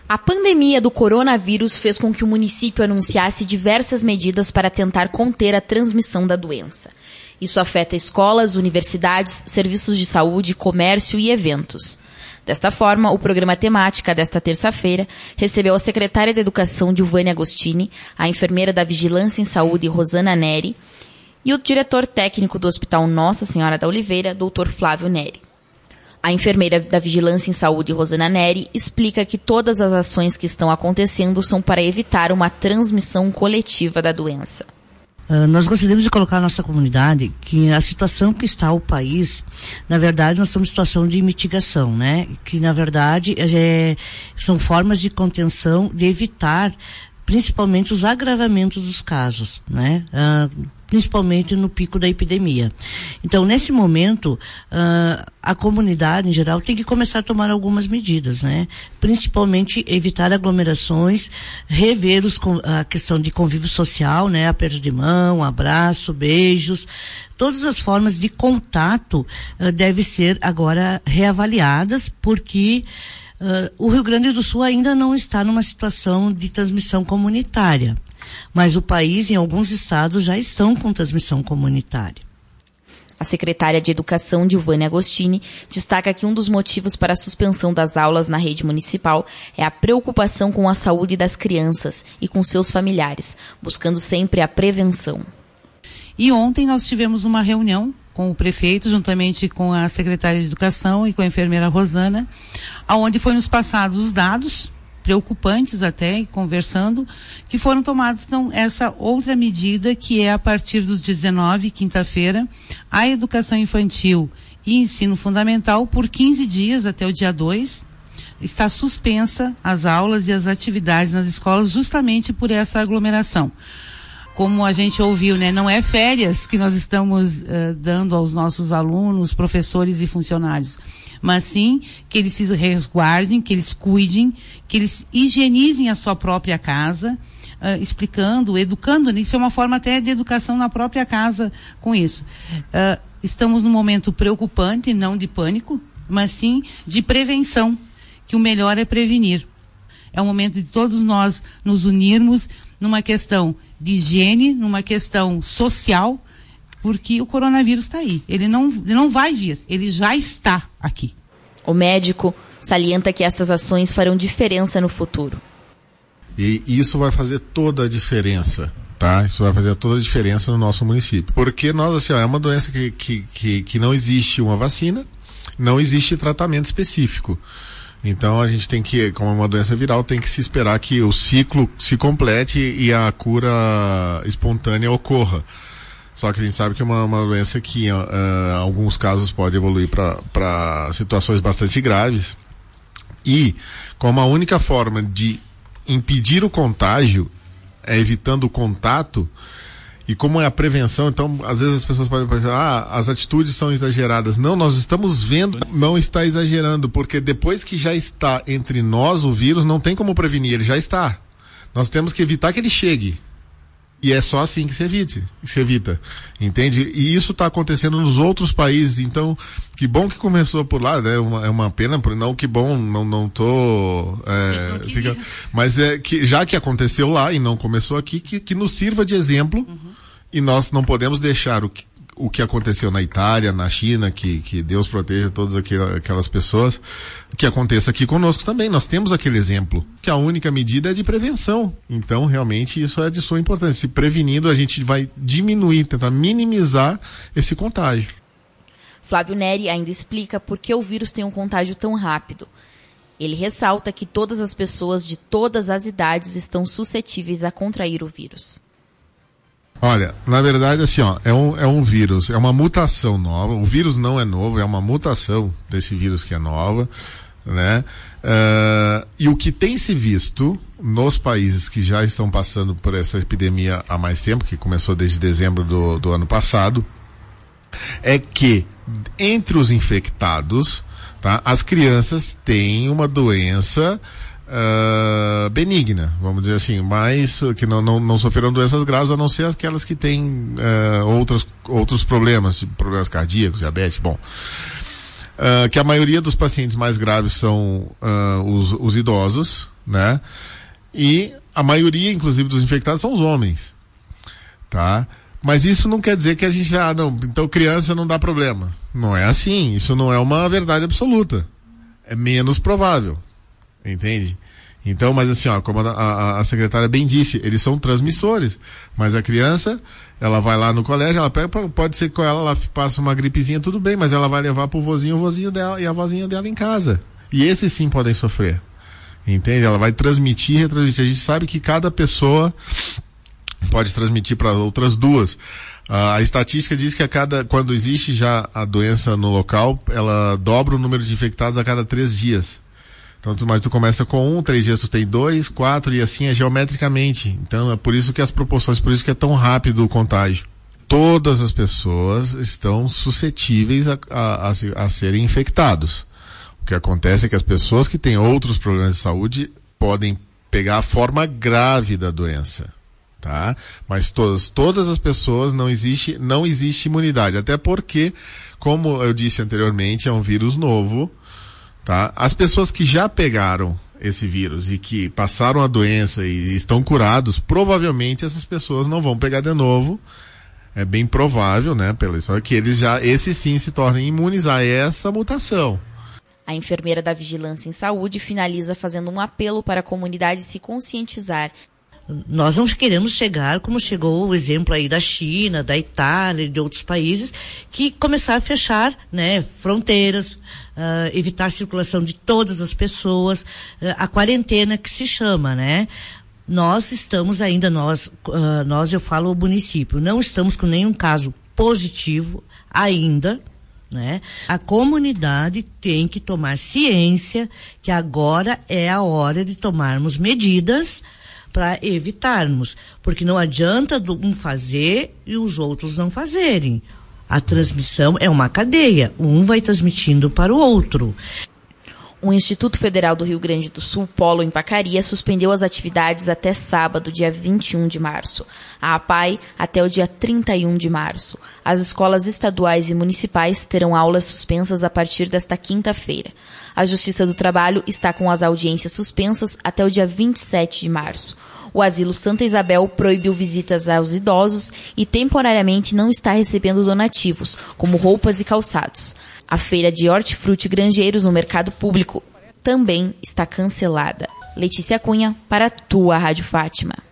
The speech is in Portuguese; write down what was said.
A pandemia do coronavírus fez com que o município anunciasse diversas medidas para tentar conter a transmissão da doença. Isso afeta escolas, universidades, serviços de saúde, comércio e eventos. Desta forma, o programa Temática desta terça-feira recebeu a secretária de Educação, Dilvânia Agostini, a enfermeira da Vigilância em Saúde, Rosana Neri, e o diretor técnico do Hospital Nossa Senhora da Oliveira, Dr. Flávio Neri. A enfermeira da Vigilância em Saúde, Rosana Neri, explica que todas as ações que estão acontecendo são para evitar uma transmissão coletiva da doença. Nós gostaríamos de colocar na nossa comunidade que a situação que está o país, na verdade, nós estamos em situação de mitigação, né? Que, na verdade, são formas de contenção, de evitar, principalmente, os agravamentos dos casos, né? Principalmente no pico da epidemia. Então, nesse momento, a comunidade, em geral, tem que começar a tomar algumas medidas, né? Principalmente evitar aglomerações, rever a questão de convívio social, né? Aperto de mão, abraço, beijos. Todas as formas de contato devem ser agora reavaliadas, porque o Rio Grande do Sul ainda não está numa situação de transmissão comunitária. Mas o país, em alguns estados, já estão com transmissão comunitária. A secretária de Educação, Dilvânia Agostini, destaca que um dos motivos para a suspensão das aulas na rede municipal é a preocupação com a saúde das crianças e com seus familiares, buscando sempre a prevenção. E ontem nós tivemos uma reunião com o prefeito, juntamente com a secretária de Educação e com a enfermeira Rosana, onde foi nos passados os dados preocupantes até, conversando, que foram tomados, então, essa outra medida que é a partir dos 19, quinta-feira, a educação infantil e ensino fundamental por 15 dias até o dia 2, está suspensa as aulas e as atividades nas escolas justamente por essa aglomeração. Como a gente ouviu, né, não é férias que nós estamos dando aos nossos alunos, professores e funcionários, mas sim que eles se resguardem, que eles cuidem, que eles higienizem a sua própria casa, explicando, educando. Isso é uma forma até de educação na própria casa com isso. Estamos num momento preocupante, não de pânico, mas sim de prevenção, que o melhor é prevenir. É o momento de todos nós nos unirmos numa questão de higiene, numa questão social, porque o coronavírus está aí. Ele não vai vir, ele já está aqui. O médico salienta que essas ações farão diferença no futuro. E isso vai fazer toda a diferença, tá? Isso vai fazer toda a diferença no nosso município. Porque nós, assim, é uma doença que não existe uma vacina, não existe tratamento específico. Então a gente tem que, como é uma doença viral, tem que se esperar que o ciclo se complete e a cura espontânea ocorra. Só que a gente sabe que é uma doença que em alguns casos pode evoluir para situações bastante graves. E como a única forma de impedir o contágio é evitando o contato, e como é a prevenção, então às vezes as pessoas podem pensar, as atitudes são exageradas. Não, nós estamos vendo, não está exagerando, porque depois que já está entre nós o vírus, não tem como prevenir, ele já está. Nós temos que evitar que ele chegue. E é só assim que se evita, entende? E isso está acontecendo nos outros países, então, que bom que começou por lá, né? É uma pena, não que bom, não tô... mas é que, já que aconteceu lá e não começou aqui, que nos sirva de exemplo, e nós não podemos deixar o que aconteceu na Itália, na China, que Deus proteja todas aquelas pessoas, que aconteça aqui conosco também. Nós temos aquele exemplo, que a única medida é de prevenção. Então, realmente, isso é de suma importância. Se prevenindo, a gente vai diminuir, tentar minimizar esse contágio. Flávio Neri ainda explica por que o vírus tem um contágio tão rápido. Ele ressalta que todas as pessoas de todas as idades estão suscetíveis a contrair o vírus. Olha, na verdade, assim, é um vírus, é uma mutação nova. O vírus não é novo, é uma mutação desse vírus que é nova, né? E o que tem se visto nos países que já estão passando por essa epidemia há mais tempo, que começou desde dezembro do ano passado, é que entre os infectados, tá, as crianças têm uma doença benigna, vamos dizer assim, mas que não sofreram doenças graves, a não ser aquelas que têm outros problemas cardíacos, diabetes, bom. que a maioria dos pacientes mais graves são os idosos, né? E a maioria, inclusive, dos infectados são os homens, tá? Mas isso não quer dizer que a gente, não, então criança não dá problema. Não é assim, isso não é uma verdade absoluta. É menos provável, entende? Então, mas assim, ó, como a secretária bem disse, eles são transmissores, mas a criança, ela vai lá no colégio, ela pega, pode ser que com ela passa uma gripezinha, tudo bem, mas ela vai levar pro vozinho, o vozinho dela e a vozinha dela em casa. E esses sim podem sofrer, entende? Ela vai transmitir, retransmitir. A gente sabe que cada pessoa pode transmitir para outras duas. A estatística diz que quando existe já a doença no local, ela dobra o número de infectados a cada 3 dias. Então, tu começa com 3 dias tu tem 2, 4 e assim é geometricamente. Então, é por isso que as proporções, por isso que é tão rápido o contágio. Todas as pessoas estão suscetíveis a serem infectados. O que acontece é que as pessoas que têm outros problemas de saúde podem pegar a forma grave da doença. Tá? Mas todas as pessoas não existe imunidade, até porque, como eu disse anteriormente, é um vírus novo, tá? As pessoas que já pegaram esse vírus e que passaram a doença e estão curados, provavelmente essas pessoas não vão pegar de novo. É bem provável, né, pela história, que esses sim se tornem imunes a essa mutação. A enfermeira da Vigilância em Saúde finaliza fazendo um apelo para a comunidade se conscientizar. Nós não queremos chegar como chegou o exemplo aí da China, da Itália e de outros países, que começaram a fechar, né, fronteiras, evitar a circulação de todas as pessoas, a quarentena que se chama, né? Nós estamos ainda, eu falo o município, não estamos com nenhum caso positivo ainda, né? A comunidade tem que tomar ciência que agora é a hora de tomarmos medidas para evitarmos, porque não adianta um fazer e os outros não fazerem. A transmissão é uma cadeia, um vai transmitindo para o outro. O Instituto Federal do Rio Grande do Sul, Polo em Vacaria, suspendeu as atividades até sábado, dia 21 de março. A APAE até o dia 31 de março. As escolas estaduais e municipais terão aulas suspensas a partir desta quinta-feira. A Justiça do Trabalho está com as audiências suspensas até o dia 27 de março. O Asilo Santa Isabel proibiu visitas aos idosos e temporariamente não está recebendo donativos, como roupas e calçados. A feira de hortifruti grangeiros no mercado público também está cancelada. Letícia Cunha, para a tua Rádio Fátima.